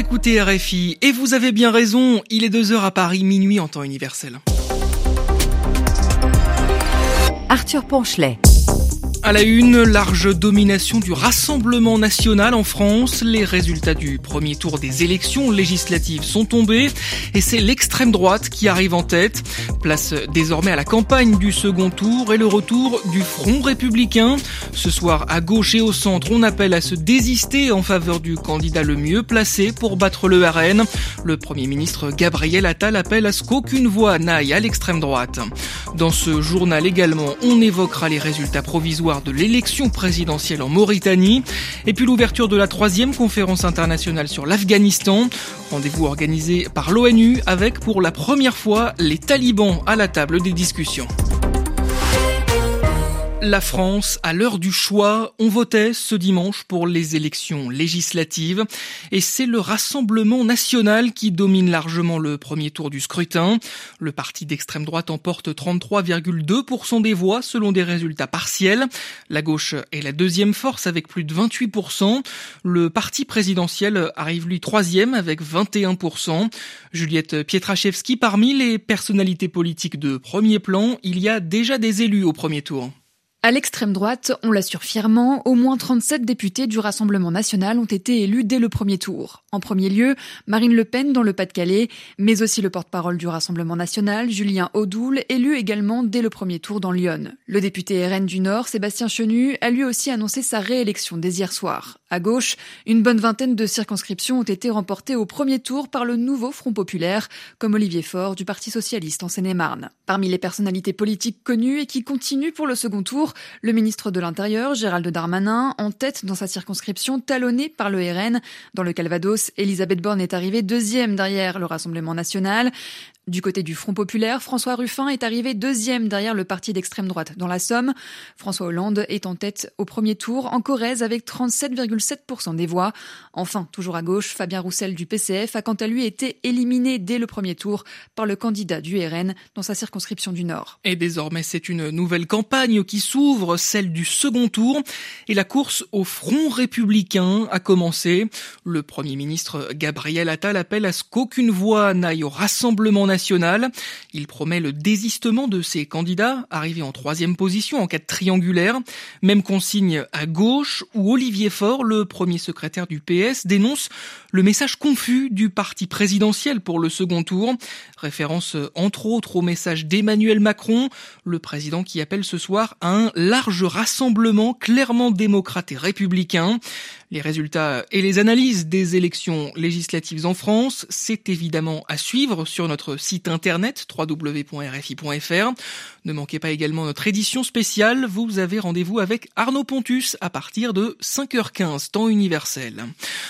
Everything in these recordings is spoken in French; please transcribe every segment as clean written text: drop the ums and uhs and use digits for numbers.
écoutez RFI et vous avez bien raison, il est 2h à Paris, minuit en temps universel. Arthur Ponchelet. À la une, large domination du Rassemblement national en France. Les résultats du premier tour des élections législatives sont tombés et c'est l'extrême droite qui arrive en tête. Place désormais à la campagne du second tour et le retour du Front républicain. Ce soir, à gauche et au centre, on appelle à se désister en faveur du candidat le mieux placé pour battre le RN. Le Premier ministre Gabriel Attal appelle à ce qu'aucune voix n'aille à l'extrême droite. Dans ce journal également, on évoquera les résultats provisoires de l'élection présidentielle en Mauritanie et puis l'ouverture de la 3e conférence internationale sur l'Afghanistan. Rendez-vous organisé par l'ONU avec pour la première fois les talibans à la table des discussions. La France, à l'heure du choix, on votait ce dimanche pour les élections législatives et c'est le Rassemblement national qui domine largement le premier tour du scrutin. Le parti d'extrême droite emporte 33,2% des voix selon des résultats partiels. La gauche est la deuxième force avec plus de 28%. Le parti présidentiel arrive lui troisième avec 21%. Juliette Pietraszewski, parmi les personnalités politiques de premier plan, il y a déjà des élus au premier tour. À l'extrême droite, on l'assure fièrement, au moins 37 députés du Rassemblement national ont été élus dès le premier tour. En premier lieu, Marine Le Pen dans le Pas-de-Calais, mais aussi le porte-parole du Rassemblement national, Julien Audoul, élu également dès le premier tour dans l'Yonne. Le député RN du Nord, Sébastien Chenu, a lui aussi annoncé sa réélection dès hier soir. À gauche, une bonne vingtaine de circonscriptions ont été remportées au premier tour par le nouveau Front populaire, comme Olivier Faure du Parti socialiste en Seine-et-Marne. Parmi les personnalités politiques connues et qui continuent pour le second tour, le ministre de l'Intérieur, Gérald Darmanin, en tête dans sa circonscription talonnée par le RN. Dans le Calvados, Elisabeth Borne est arrivée deuxième derrière le Rassemblement national. Du côté du Front populaire, François Ruffin est arrivé deuxième derrière le parti d'extrême droite dans la Somme. François Hollande est en tête au premier tour en Corrèze avec 37,7% des voix. Enfin, toujours à gauche, Fabien Roussel du PCF a quant à lui été éliminé dès le premier tour par le candidat du RN dans sa circonscription du Nord. Et désormais, c'est une nouvelle campagne qui s'ouvre, celle du second tour. Et la course au Front républicain a commencé. Le Premier ministre Gabriel Attal appelle à ce qu'aucune voix n'aille au Rassemblement national. Il promet le désistement de ses candidats, arrivés en 3e position en cas de triangulaire. Même consigne à gauche, où Olivier Faure, le premier secrétaire du PS, dénonce le message confus du parti présidentiel pour le second tour. Référence entre autres au message d'Emmanuel Macron, le président qui appelle ce soir à un large rassemblement clairement démocrate et républicain. Les résultats et les analyses des élections législatives en France, c'est évidemment à suivre sur notre site internet www.rfi.fr. Ne manquez pas également notre édition spéciale. Vous avez rendez-vous avec Arnaud Pontus à partir de 5h15, temps universel.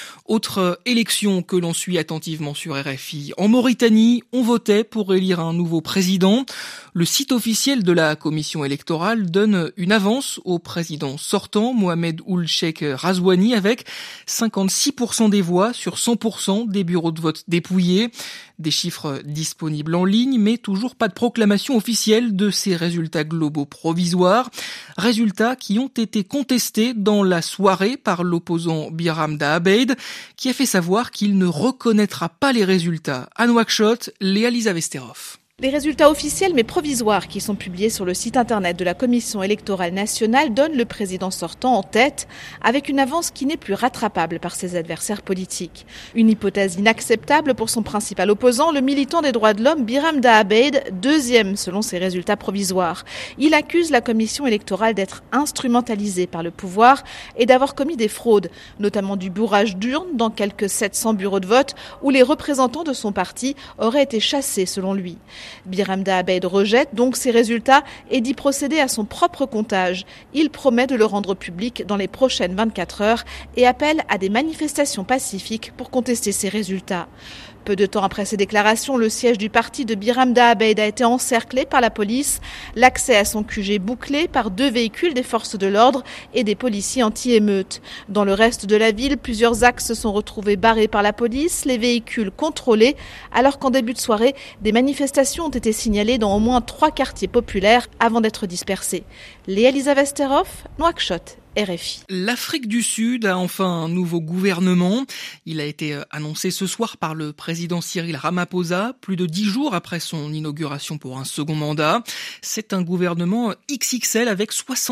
Autre élection que l'on suit attentivement sur RFI. En Mauritanie, on votait pour élire un nouveau président. Le site officiel de la commission électorale donne une avance au président sortant, Mohamed Ould Cheikh Razouani, avec 56% des voix sur 100% des bureaux de vote dépouillés. Des chiffres disponibles en ligne, mais toujours pas de proclamation officielle de ces résultats globaux provisoires. Résultats qui ont été contestés dans la soirée par l'opposant Biram Dahabeid, qui a fait savoir qu'il ne reconnaîtra pas les résultats. À Nouakchott, Léa-Lisa Vesterov. Les résultats officiels mais provisoires qui sont publiés sur le site internet de la Commission électorale nationale donnent le président sortant en tête avec une avance qui n'est plus rattrapable par ses adversaires politiques. Une hypothèse inacceptable pour son principal opposant, le militant des droits de l'homme Biram Dahabeid, deuxième selon ses résultats provisoires. Il accuse la Commission électorale d'être instrumentalisée par le pouvoir et d'avoir commis des fraudes, notamment du bourrage d'urnes dans quelques 700 bureaux de vote où les représentants de son parti auraient été chassés selon lui. Biram Dahabeid rejette donc ces résultats et dit procéder à son propre comptage. Il promet de le rendre public dans les prochaines 24 heures et appelle à des manifestations pacifiques pour contester ces résultats. Peu de temps après ces déclarations, le siège du parti de Biram Dahabeid a été encerclé par la police. L'accès à son QG bouclé par 2 véhicules des forces de l'ordre et des policiers anti-émeutes. Dans le reste de la ville, plusieurs axes se sont retrouvés barrés par la police, les véhicules contrôlés, alors qu'en début de soirée, des manifestations ont été signalées dans au moins 3 quartiers populaires avant d'être dispersées. Léa-Lisa Vesterov, Nouakchott, RFI. L'Afrique du Sud a enfin un nouveau gouvernement. Il a été annoncé ce soir par le président Cyril Ramaphosa, plus de 10 jours après son inauguration pour un second mandat. C'est un gouvernement XXL avec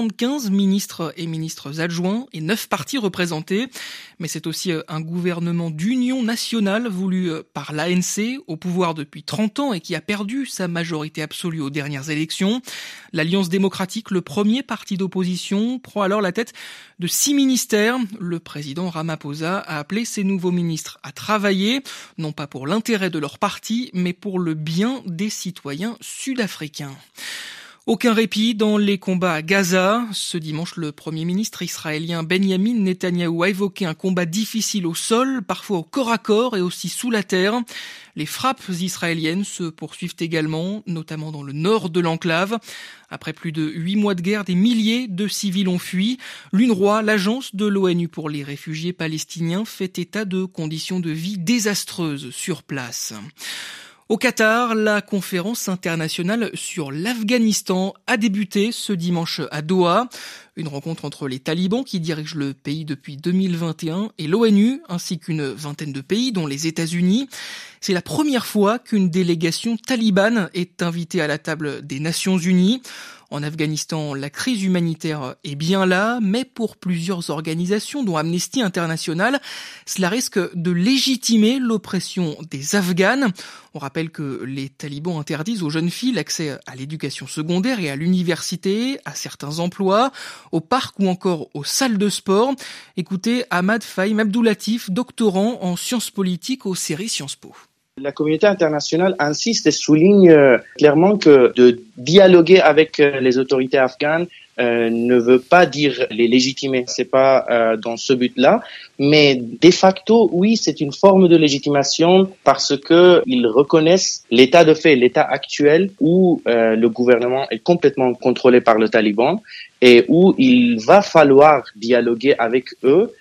75 ministres et ministres adjoints et 9 partis représentés. Mais c'est aussi un gouvernement d'union nationale voulu par l'ANC, au pouvoir depuis 30 ans et qui a perdu sa majorité absolue aux dernières élections. L'Alliance démocratique, le premier parti d'opposition, prend alors la tête de 6 ministères. Le président Ramaphosa a appelé ses nouveaux ministres à travailler, non pas pour l'intérêt de leur parti, mais pour le bien des citoyens sud-africains. Aucun répit dans les combats à Gaza. Ce dimanche, le Premier ministre israélien Benjamin Netanyahou a évoqué un combat difficile au sol, parfois au corps à corps et aussi sous la terre. Les frappes israéliennes se poursuivent également, notamment dans le nord de l'enclave. Après plus de 8 mois de guerre, des milliers de civils ont fui. L'UNRWA, l'agence de l'ONU pour les réfugiés palestiniens, fait état de conditions de vie désastreuses sur place. Au Qatar, la conférence internationale sur l'Afghanistan a débuté ce dimanche à Doha. Une rencontre entre les talibans qui dirigent le pays depuis 2021 et l'ONU, ainsi qu'une vingtaine de pays, dont les États-Unis. C'est la première fois qu'une délégation talibane est invitée à la table des Nations Unies. En Afghanistan, la crise humanitaire est bien là, mais pour plusieurs organisations, dont Amnesty International, cela risque de légitimer l'oppression des Afghanes. On rappelle que les talibans interdisent aux jeunes filles l'accès à l'éducation secondaire et à l'université, à certains emplois, au parc ou encore aux salles de sport. Écoutez Ahmad Fahim Abdoulatif, doctorant en sciences politiques au CERI Sciences Po. La communauté internationale insiste et souligne clairement que de dialoguer avec les autorités afghanes ne veut pas dire les légitimer. C'est pas dans ce but-là, mais de facto, oui, c'est une forme de légitimation parce que ils reconnaissent l'état de fait, l'état actuel où le gouvernement est complètement contrôlé par le Taliban et où il va falloir dialoguer avec eux.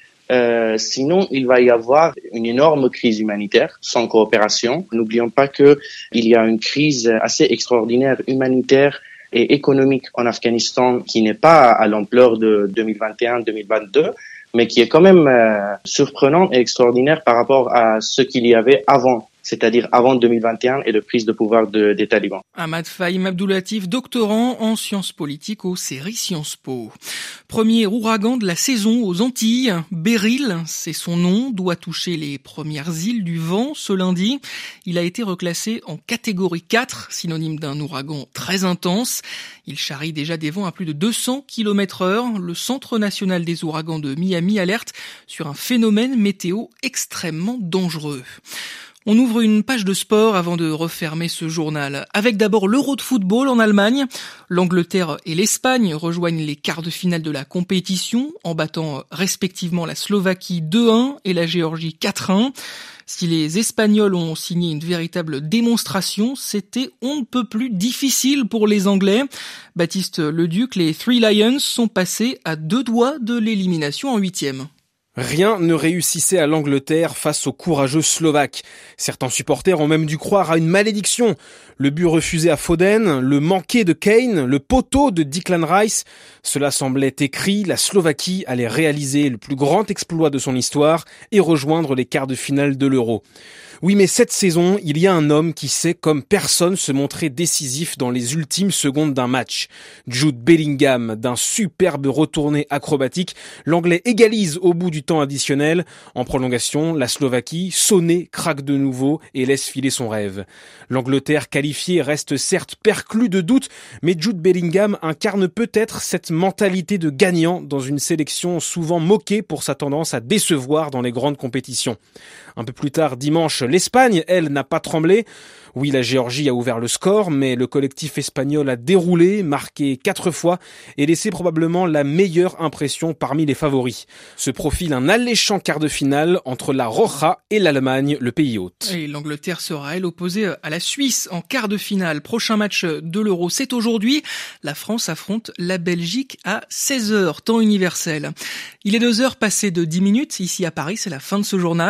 Sinon, il va y avoir une énorme crise humanitaire sans coopération. N'oublions pas que il y a une crise assez extraordinaire humanitaire et économique en Afghanistan qui n'est pas à l'ampleur de 2021-2022, mais qui est quand même surprenante et extraordinaire par rapport à ce qu'il y avait avant. C'est-à-dire avant 2021 et de prise de pouvoir des talibans. Ahmad Fahim Abdoulatif, doctorant en sciences politiques au CERI Sciences Po. Premier ouragan de la saison aux Antilles, Beryl, c'est son nom, doit toucher les premières îles du vent ce lundi. Il a été reclassé en catégorie 4, synonyme d'un ouragan très intense. Il charrie déjà des vents à plus de 200 km/h. Le Centre national des ouragans de Miami alerte sur un phénomène météo extrêmement dangereux. On ouvre une page de sport avant de refermer ce journal. Avec d'abord l'Euro de football en Allemagne. L'Angleterre et l'Espagne rejoignent les quarts de finale de la compétition en battant respectivement la Slovaquie 2-1 et la Géorgie 4-1. Si les Espagnols ont signé une véritable démonstration, c'était on ne peut plus difficile pour les Anglais. Baptiste Leduc, les Three Lions sont passés à 2 doigts de l'élimination en 8e. Rien ne réussissait à l'Angleterre face aux courageux Slovaques. Certains supporters ont même dû croire à une malédiction. Le but refusé à Foden, le manqué de Kane, le poteau de Declan Rice. Cela semblait écrit, la Slovaquie allait réaliser le plus grand exploit de son histoire et rejoindre les quarts de finale de l'Euro. Oui, mais cette saison, il y a un homme qui sait comme personne se montrer décisif dans les ultimes secondes d'un match. Jude Bellingham, d'un superbe retourné acrobatique, l'Anglais égalise au bout du temps additionnel. En prolongation, la Slovaquie, sonnée, craque de nouveau et laisse filer son rêve. L'Angleterre qualifiée reste certes perclue de doutes, mais Jude Bellingham incarne peut-être cette mentalité de gagnant dans une sélection souvent moquée pour sa tendance à décevoir dans les grandes compétitions. Un peu plus tard dimanche, l'Espagne, elle, n'a pas tremblé. Oui, la Géorgie a ouvert le score, mais le collectif espagnol a déroulé, marqué 4 fois et laissé probablement la meilleure impression parmi les favoris. Se profile un alléchant quart de finale entre la Roja et l'Allemagne, le pays hôte. Et l'Angleterre sera, elle, opposée à la Suisse en quart de finale. Prochain match de l'Euro, c'est aujourd'hui. La France affronte la Belgique à 16h, temps universel. Il est 2h passé de 10 minutes. Ici à Paris, c'est la fin de ce journal.